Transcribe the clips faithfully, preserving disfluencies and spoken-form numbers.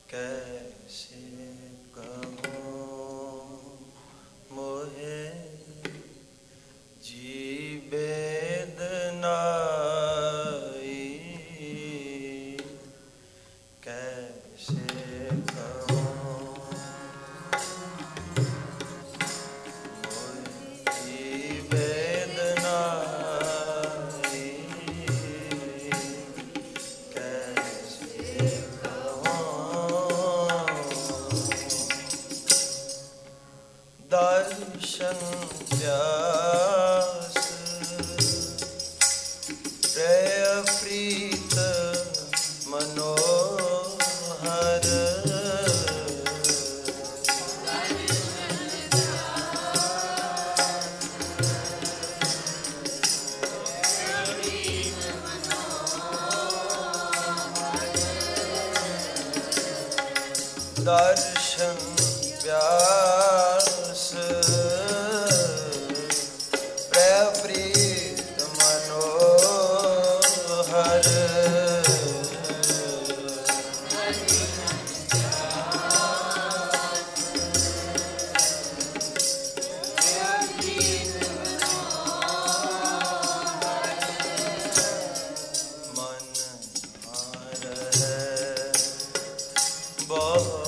कैसे कहूँ मोहे जीवे दनाई, कैसे कहूँ मोहे जीवे दनाई, कैसे दर्शन प्यास प्रेय प्रीत मनोहर, दर्शन प्यास प्रेय प्रीत मनोहर, मन हार है बहुत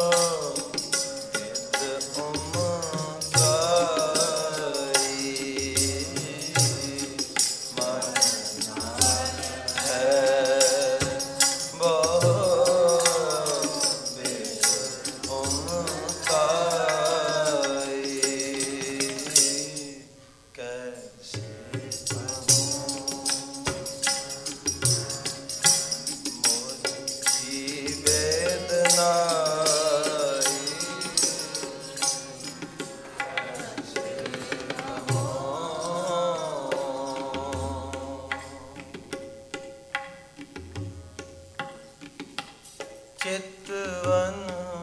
चितवन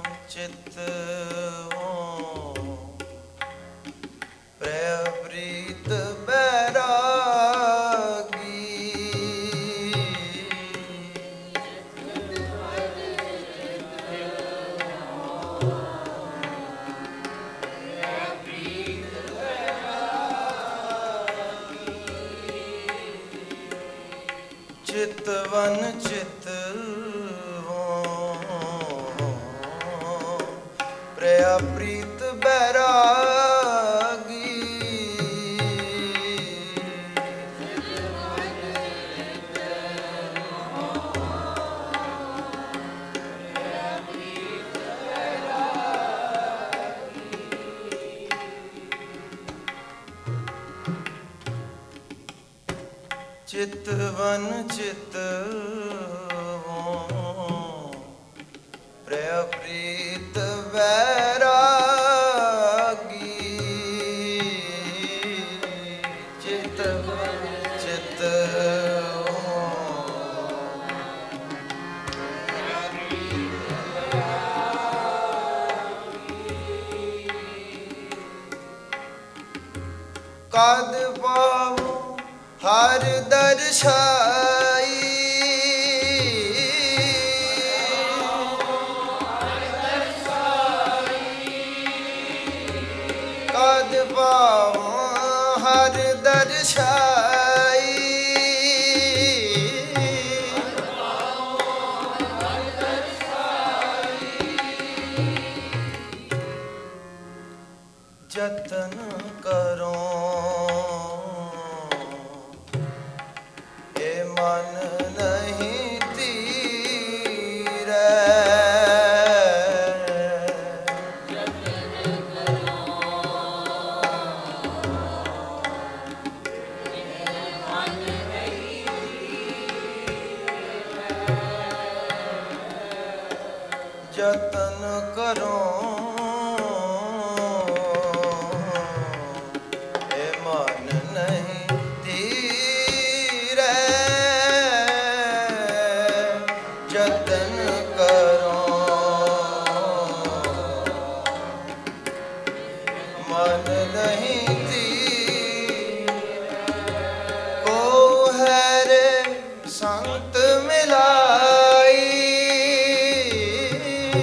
चितवों प्रेय प्रीत बैरागी, चितवन चितवों प्रेय प्रीत बैरागी, चितवन चितवों प्रेय प्रीत बैरागी, चितवन चितवों कद पाऊं हर दर्शाई, कद पाऊं हर दर्शाई, जतन करो मन नहीं तीरे, जतन करो ए मन नहीं तीरे, जतन करो मन नहीं तीरे, को है रे संत मिलाई,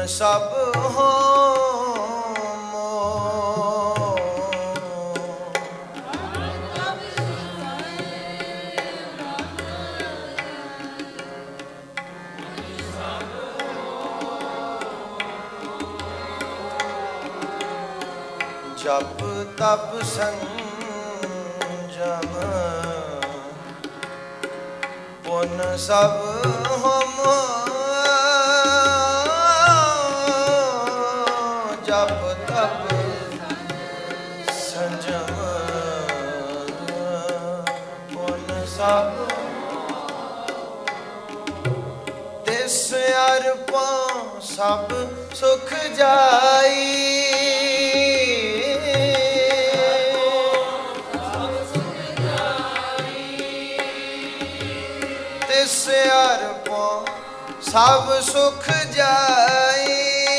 सब हो जप तप संजम पुन सब हम जप तप संजम पुन सब तिस अर्पा सब सुख जाई सब सुख जाए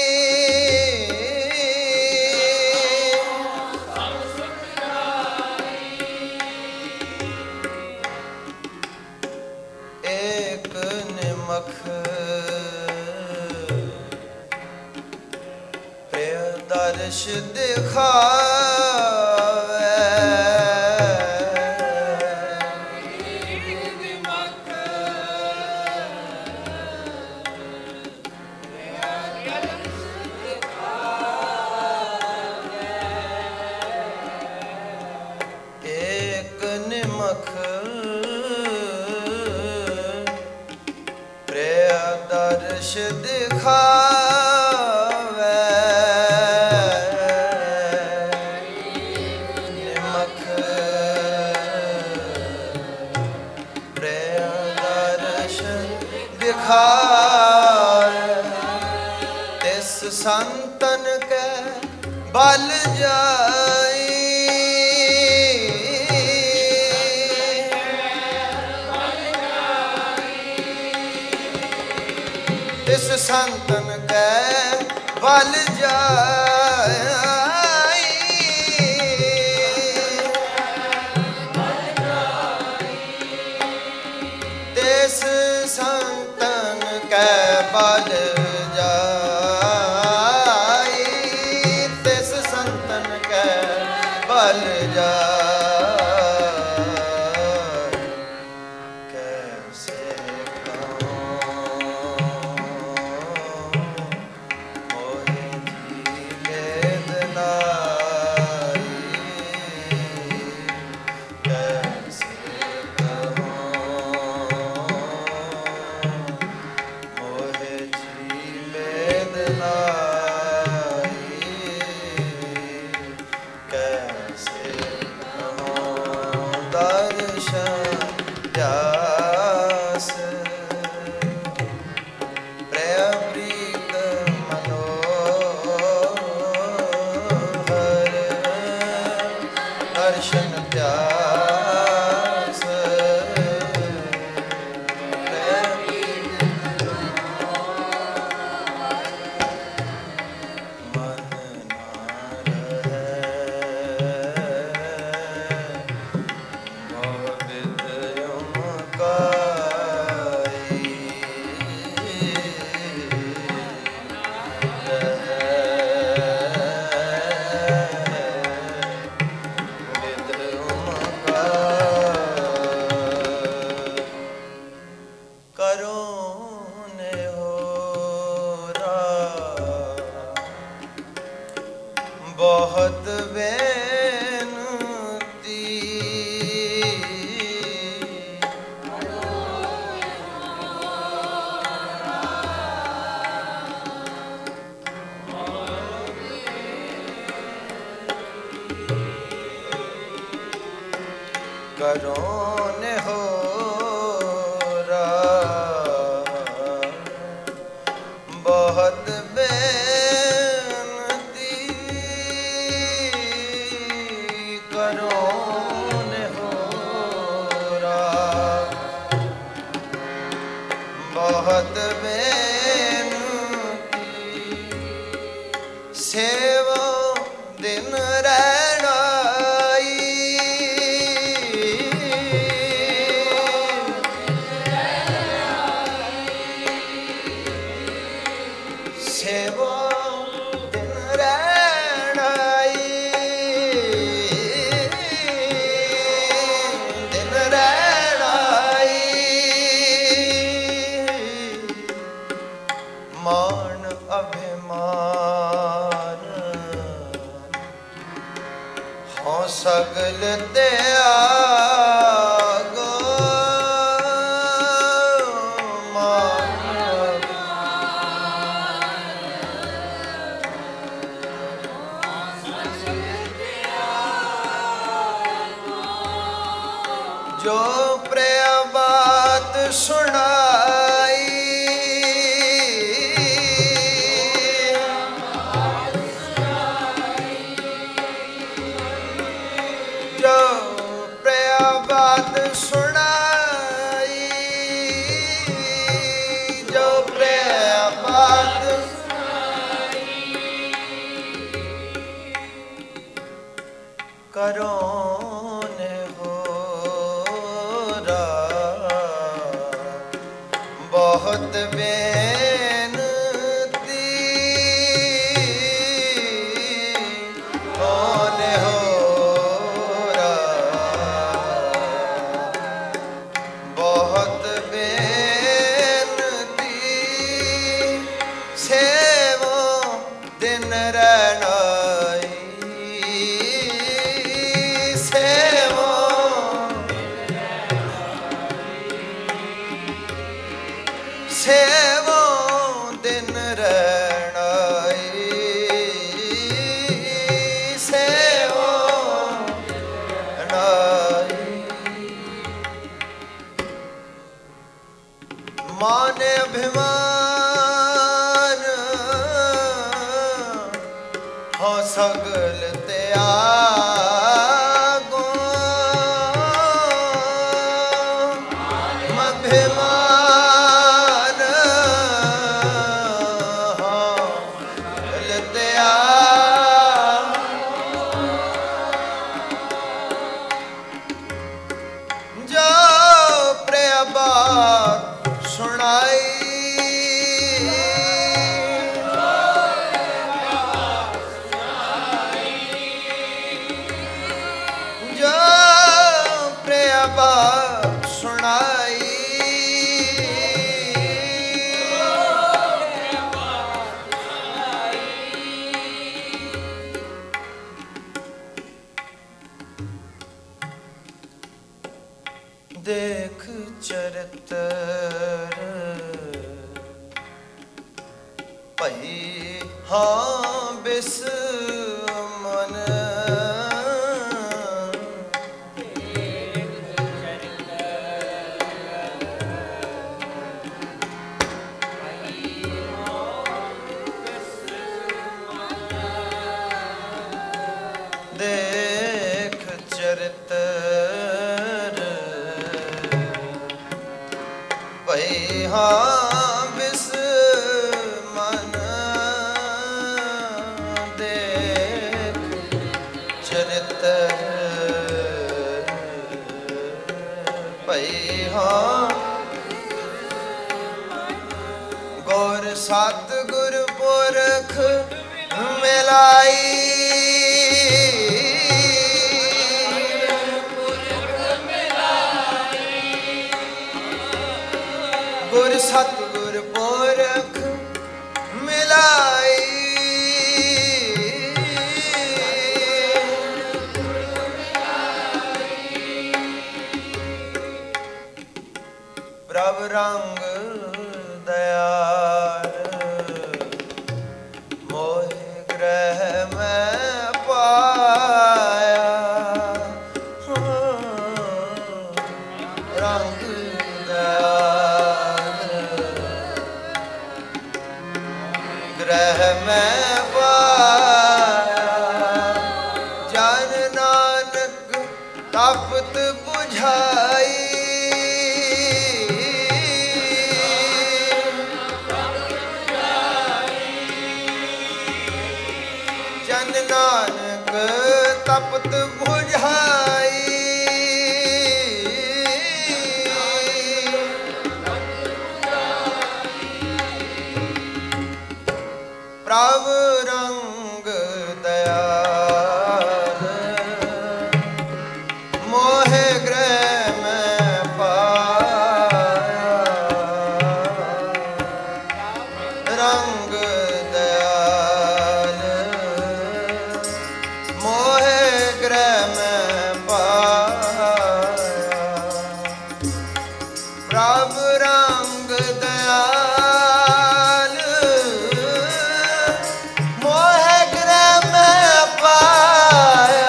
एक निमख प्रिय दर्श दिखावे दर्श दिखावे निमख प्रिय दर्श दिखावे तिस संतन के बल जाई इस संतन के बल जाई तिस संतन के बल जाई तिस संतन के बल जाई बहुत बेनती करो ने हो बहुत बहुत बेनती सेवा दिन रहनाई सेवा मान अभिमान हों सगल त्यागो मान जो प्रिय बात सुनाई जो प्रिय बात सुनाई जो प्रिय बात करो बहुत बेनती होने हो बहुत बेनती सेवो दिन रहनाई सेवो सेवो दिन रहनाई सेवो रहनाई मान अभिमान हो सगल त्यागो अभिमान जो प्रिय बात सुनाई जो प्रिय बात सुनाई देख चरित्र भई हाँ बिस मन देख चरित्र भई हाँ बिस मन देख चरित्र भई हाँ गौर सतगुर पुरख मिलाई गुर सतगुर पुरख मिलाई प्रभ रंग दयाल मोहि ग्रह में पाया रंग ग्रह में पाया जन नानक तपत बुझाई जन नानक तपत बुझाई प्रभ रंग दयाल मोहे ग्रह में पाया रंग दयाल मोहे ग्रह में पाया प्रभु रंग दयाल मोहे ग्रह में पाया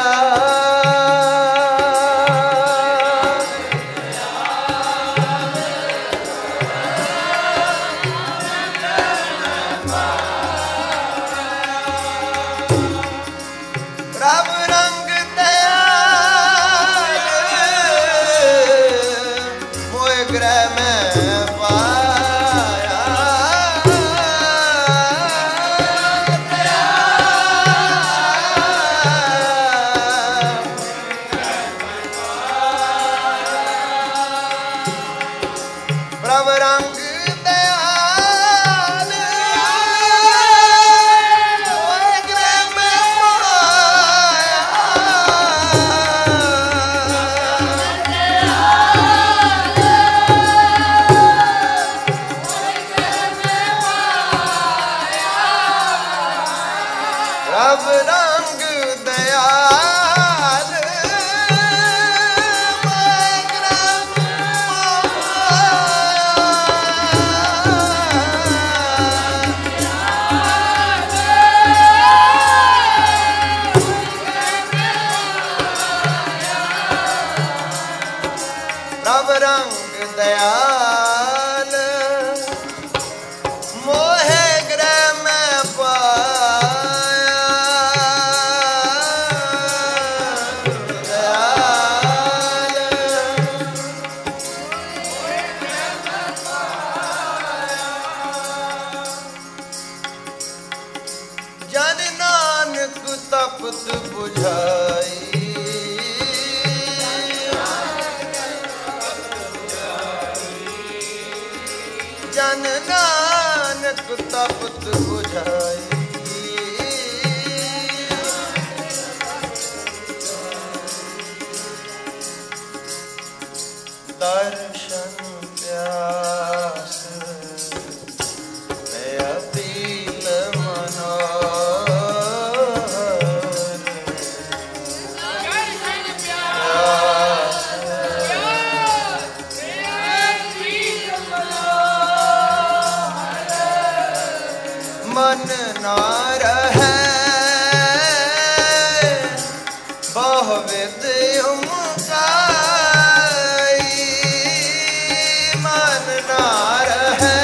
प्रभु रंग दयाल मोहे ग्रह में पाया प्रभु रंग दयाल मोहे ग्रह में प्रभु रंग दयाल मोहे ग्रह में प्रभु रंग दयाल मोहे ग्रह में पाया दयाल जन नानक तपत बुझाई जन नानक तपत बुझाई दर्शन प्यास मैं अपील मनोहर प्यास मन ना रहे बहुविध उमकाई मन ना रहे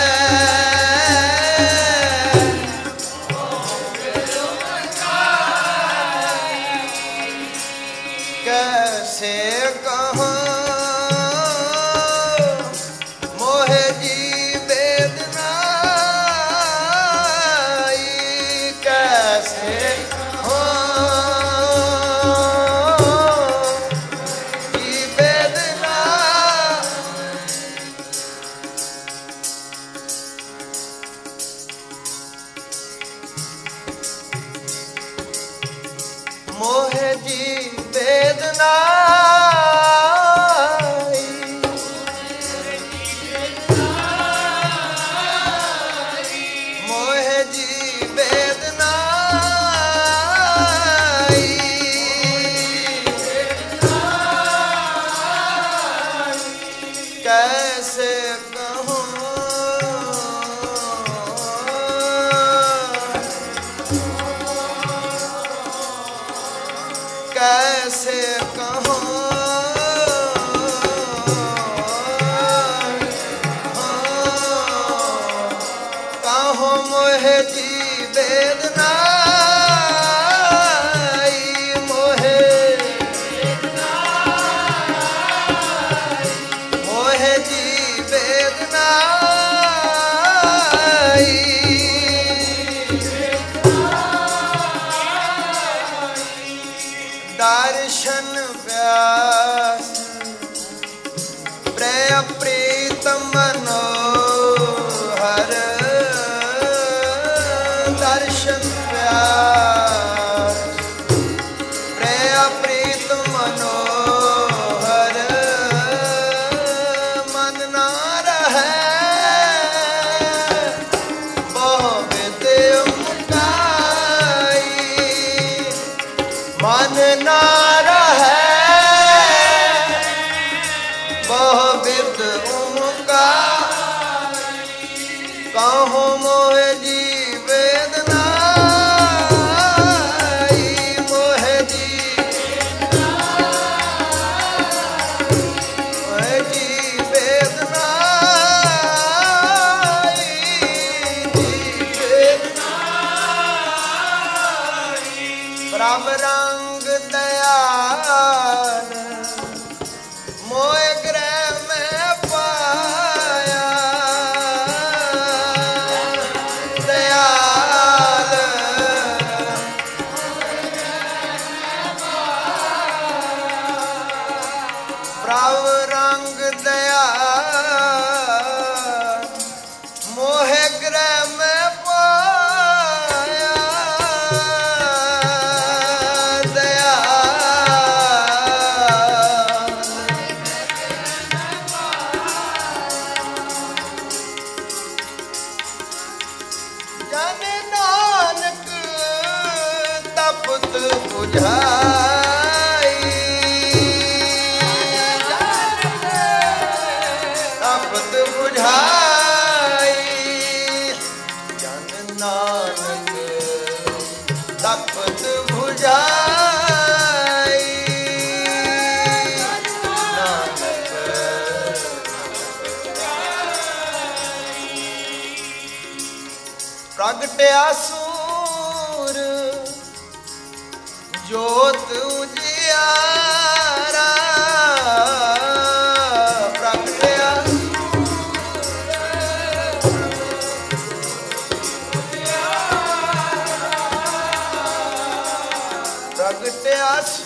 कैसे कहूँ मोहे जी वेदनाई कैसे हो जी वेदना मोहे जी वेदना मोहे जी वेदना कैसे कहूँ कैसे कहूँ कहूँ मोहे जी वेदना मोहे मोहे जी वेदना दर्शन व्यास प्रिय प्रीतम मनोहर दर्शन व्यास प्रिय प्रीतम मनोहर मन ना रहे बहु ना रहे बहु विद उमका कहो मोह जी वेदना मोह जी मोह जी वेदना प्रभ रंग दयाल मोह ग्रह में पाया दयाल प्रभ रंग दयाल मोह ग्रह में पाया जन नानक तपत बुझाई तपत बुझाई जन नानक तपत बुझाई नानक प्रगट्या सूर जोत उजियारा प्रगट्या प्रगट्या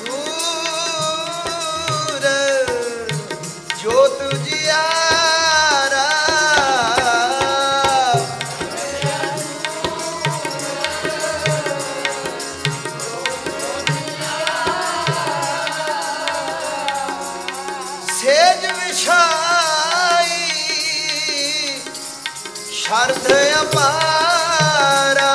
सूर जोत उजियारा सेज विछाई शरध अपारा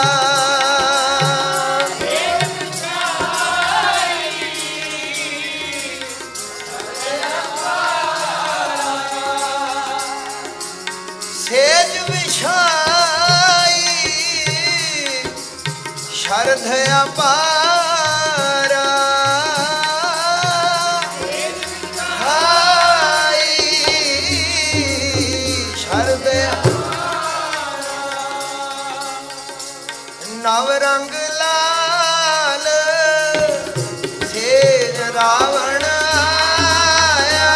सेज विछाई शरध अपारा नव रंग लाल सेज रावण आया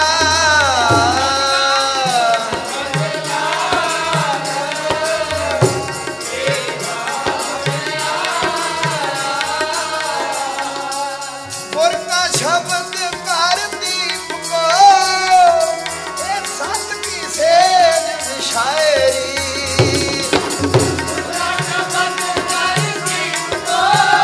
गुर का शब्द कर दीप को सत की सेज विषायरी Oh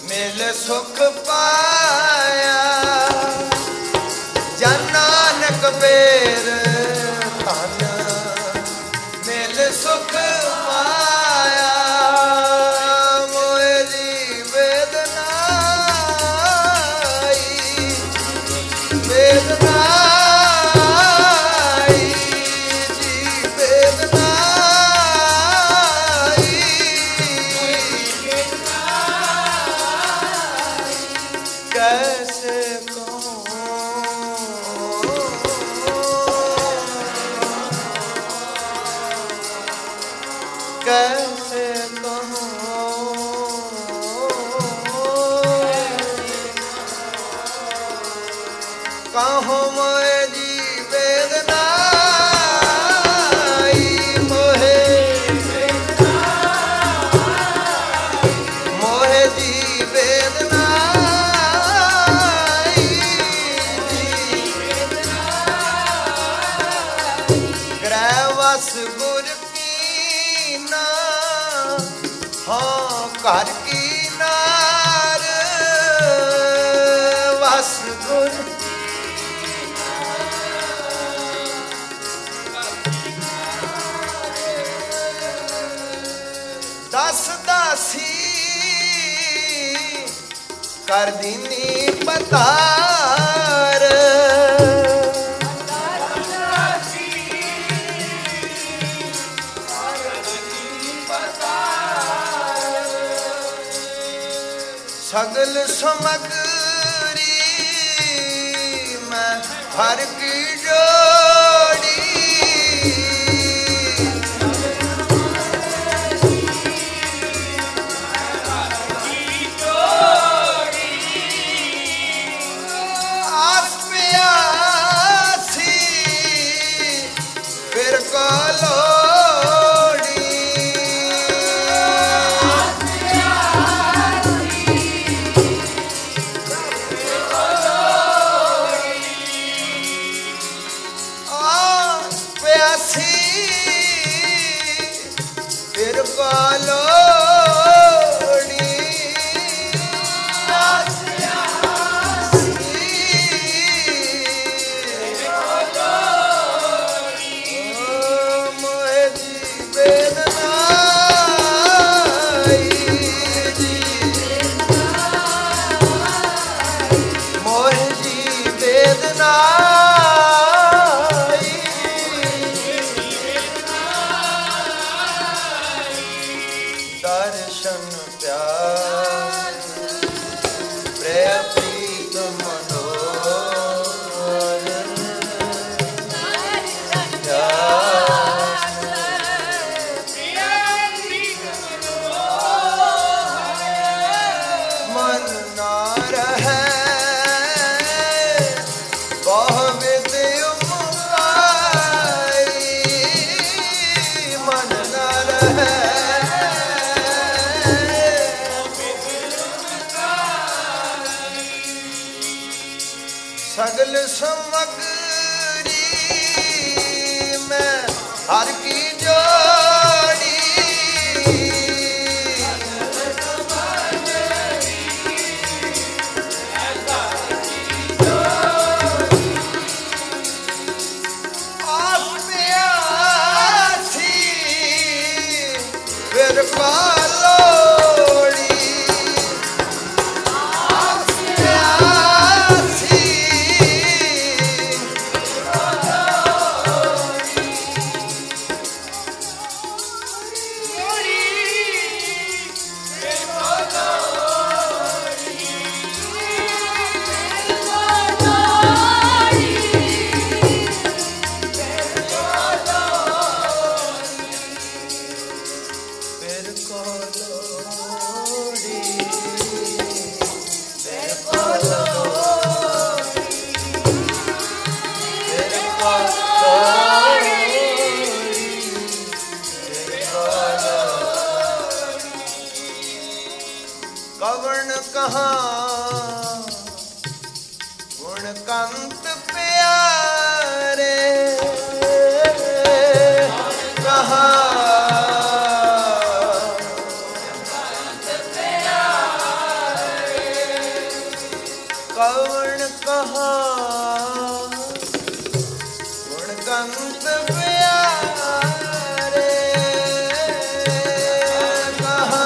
ਮਿਲ ਸੁਖ ਪਾਇਆ ਜਨ ਨਾਨਕ ਬੇਰ ਧਨ ਮਿਲ ਸੁਖ ਪਾਇਆ ਮੋਏ ਜੀ ਵੇਦਨਾਈ ਵੇਦਨਾਈ ਜੀ ਵੇਦਨਾਈ कैसे कैसे कहो मोहे जी वेदनाई मोहे मोहे जी वेदनाई ग्रहवश गुर हाँ घर की नार वस गुर दस दासी कर दीनी पतार सगल समगरी मैं हर की जोड़ी आस प्यासी फिर को दर्शन प्यार प्रेम प्रीत मनोरन मन ना रहे बहु विद उमगाई मन ना रहे सगल समगरी मैं हर की जोड़ी आस प्यासी फिर पालोड़ी आस प्यासी कवण कहाँ गुण कंत प्यारे कहाँ ਕਵਣ ਕਹਾ ਗੁਣ ਕੰਤ ਪਿਆਰੇ ਕਹਾ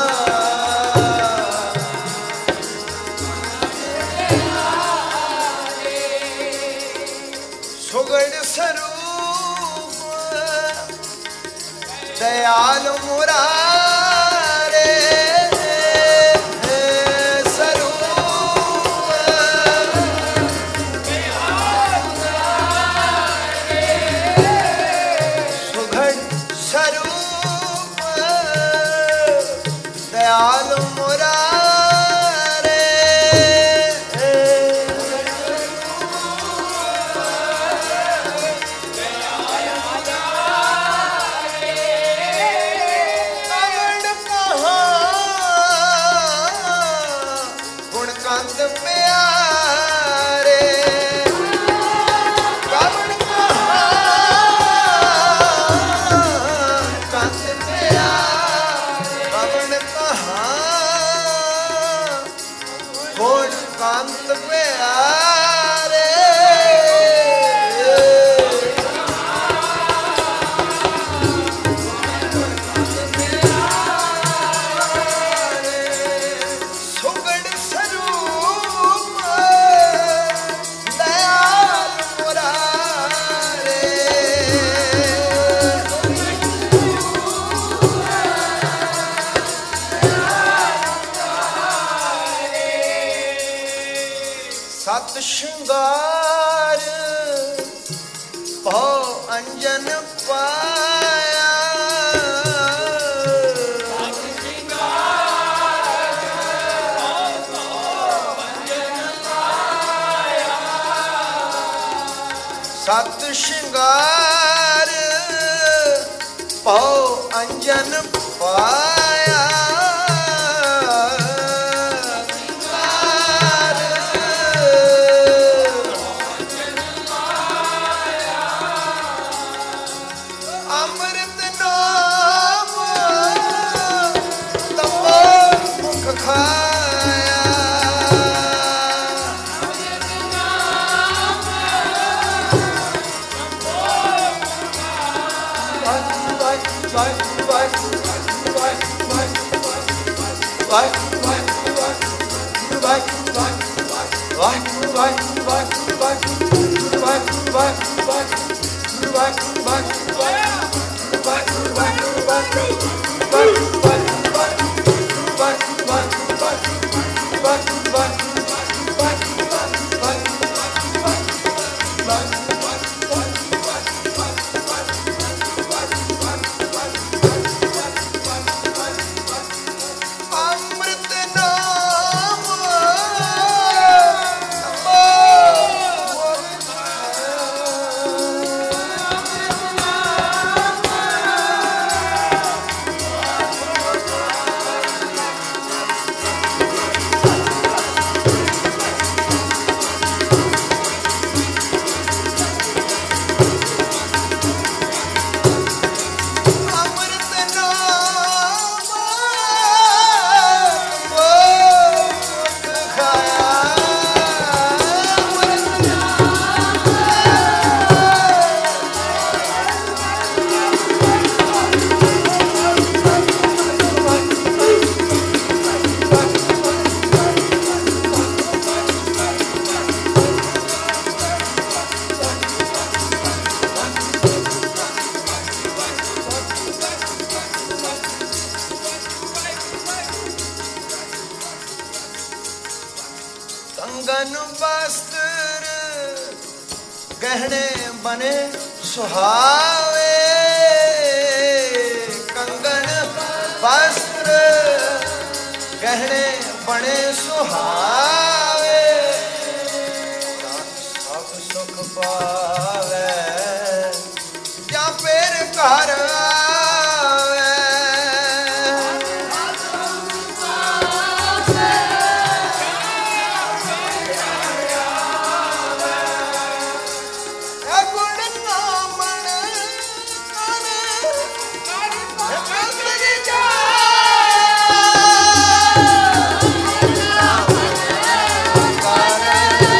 ਸੁਗੜ ਸਰੂਪ ਦਇਆਲ ਮੁਰਾਰੇ दयाल मुरारे कवण कहा गुण कंत प्यारे कवण कहा कंत प्यारे कवण कहा गुण कंत प्यारे सुगड़ स्वरूप दयाल मुरारे सत श्रृंगार भव अंजन पाया सत श्रृंगार भव अंजन पाया अमृत नाम तपो मुख खाया अमृत नाम कंगन वस्त्र गहने बने सुहावे कंगन वस्त्र गहने बने सुहावे सब सुख पावे या फिर घर आवे Bye.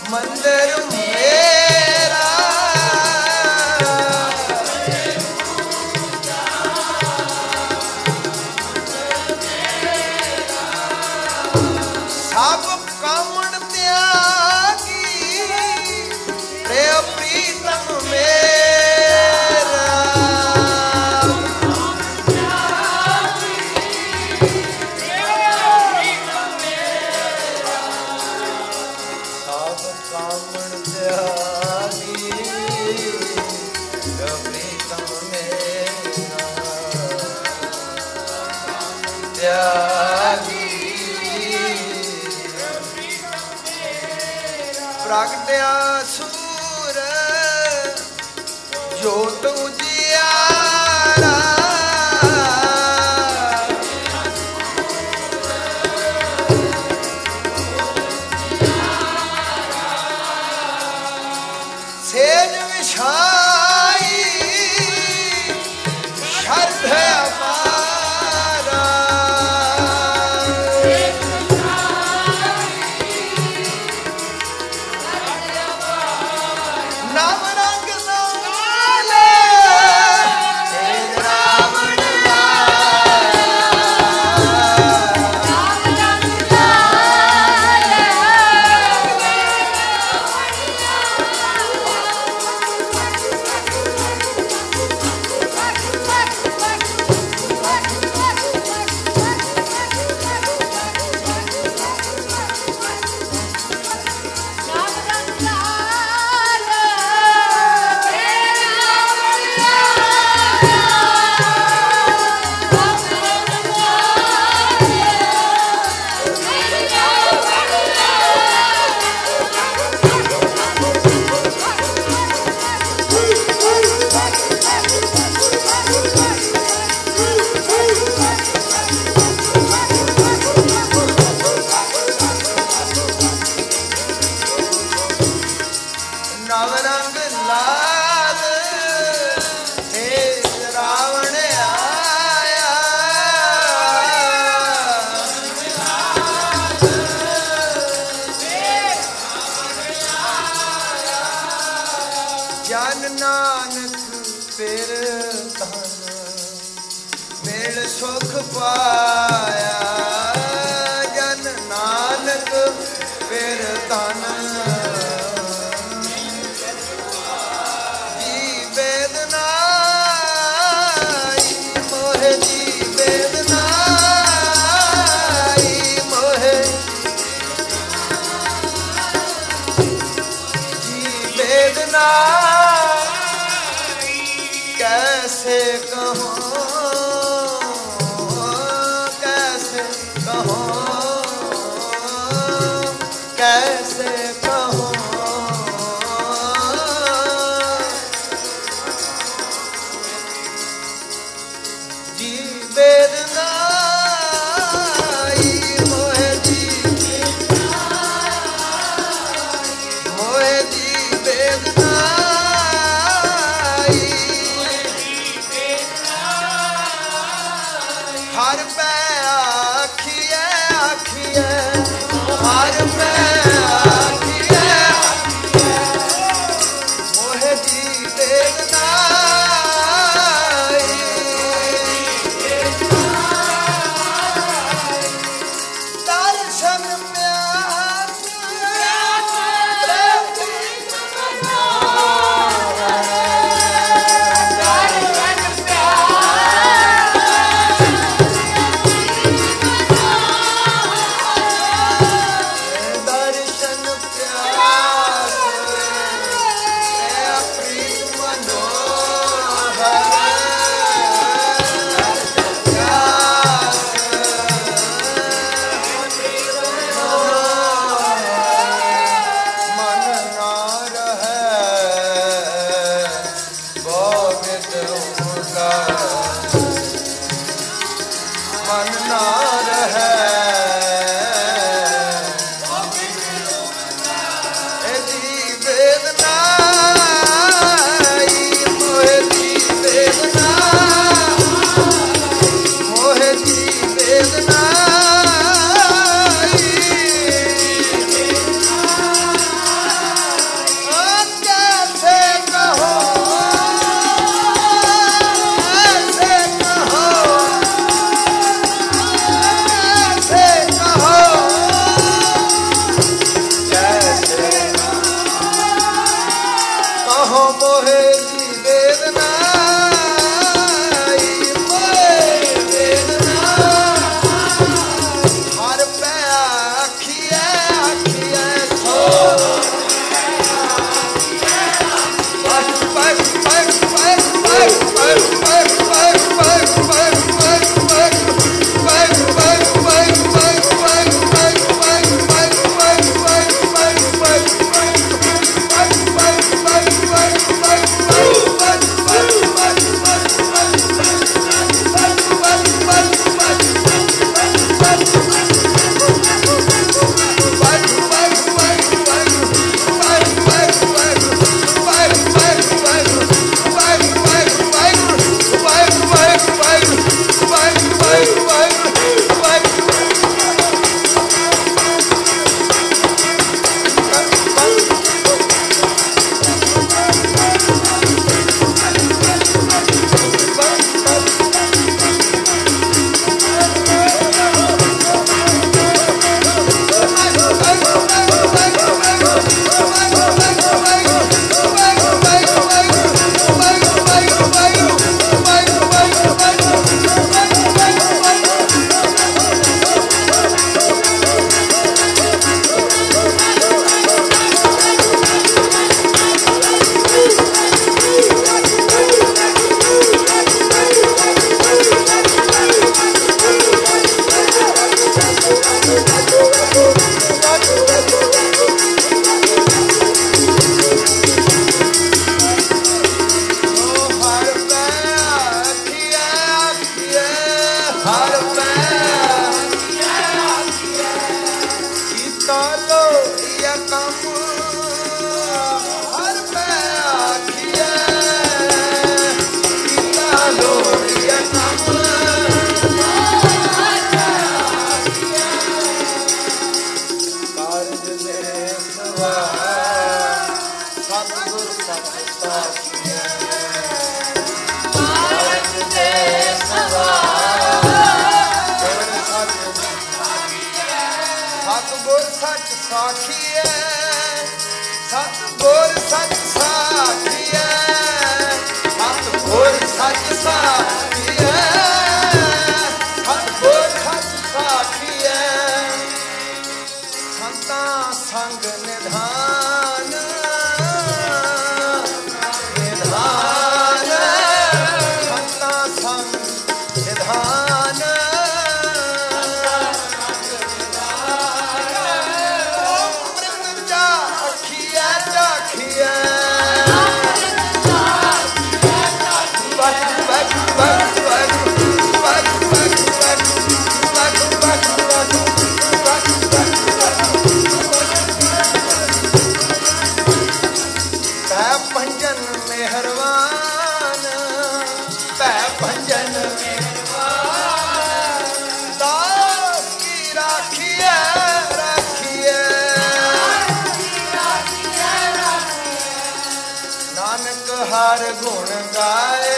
ਮੰਦਰ ਮੇਰਾ ਸਭ ਕਾਮਣ ਤਿਆਗੀ ਪ੍ਰੇਮ ਪ੍ਰੀਤਮ ਮੇਰਾ ਸਭ ਕਾਮਣ ਤਿਆਗੀ ਪ੍ਰੇਮ ਪ੍ਰੀਤਮ ਮੇਰਾ ਤਿਆਗੀ ਪ੍ਰਗਟਿਆ ਸੂਰ ਜੋਤ ਉਜਿਆਰਾ ਸੇਜ ਵਿਛਾਈ ਸ਼ਰਧ ਅਪਾਰਾ ਨਾਮ ਰੰਗ ਨਾਲੇ ਤੇਜ ਰਾਵਣ ਨਵ ਰੰਗ ਲਾਲ ਤੇਜ ਰਾਵਣ ਆਇਆ ਜਨ ਨਾਨਕ ਫਿਰ ਧਨ ਮਿਲ ਸੁਖ ਪਾਇਆ ਜਨ ਨਾਨਕ ਫਿਰ ਧਨ कैसे कहो कैसे कहो कैसे कहो जी वेदना मोहे जी मोहे जी वेदना हर पै आखिए आखिए हर पै आखिए ਸਵਾਰ ਸਤਿਗੁਰ ਸਤਿ ਸਾਖੀਐ ਨਾਨਕ ਦੇ ਸਵਾਰ ਸਤਿਗੁਰ ਸਤਿ ਸਾਖੀਐ ਸਤਿਗੁਰ ਸਤਿ ਸਾਖੀਐ ਸਤਿਗੁਰ ਸਤਿ ਸਾਖੀਐ ਸਤਿਗੁਰ ਸਤਿ ਸਾਖੀਐ ਸੰਤਾਂ ਸੰਗ ਨਿਧਾਨ ਨਿਧਾਨ ਸੰਤਾਂ ਸੰਗ ਨਿਧਾਨ ਹਰ ਗੁਣ ਗਾਏ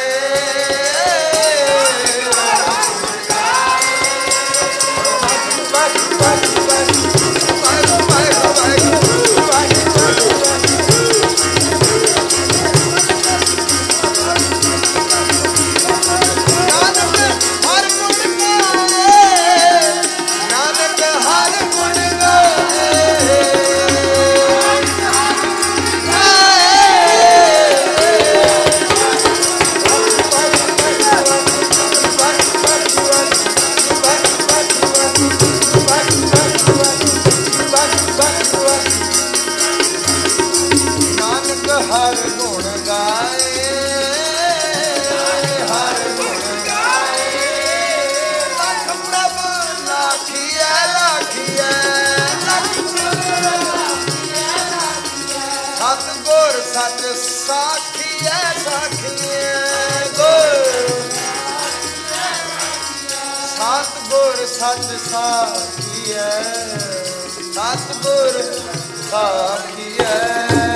ਹਰ ਗੁਣ ਗਾਏ ਹਰ ਗੁਣ ਗਾਏ ਲਖ ਪ੍ਰਭ ਲਾਖੀਐ ਲਾਖੀਐ ਲਖ ਸਤਿਗੁਰ ਸਤਿ ਸਾਖੀਐ ਸਾਖੀਐ ਗੁਰ ਸਤਿਗੁਰ ਸਤਿ ਸਾਖੀਐ ਸਤਿਗੁਰ ਸਾਖੀਐ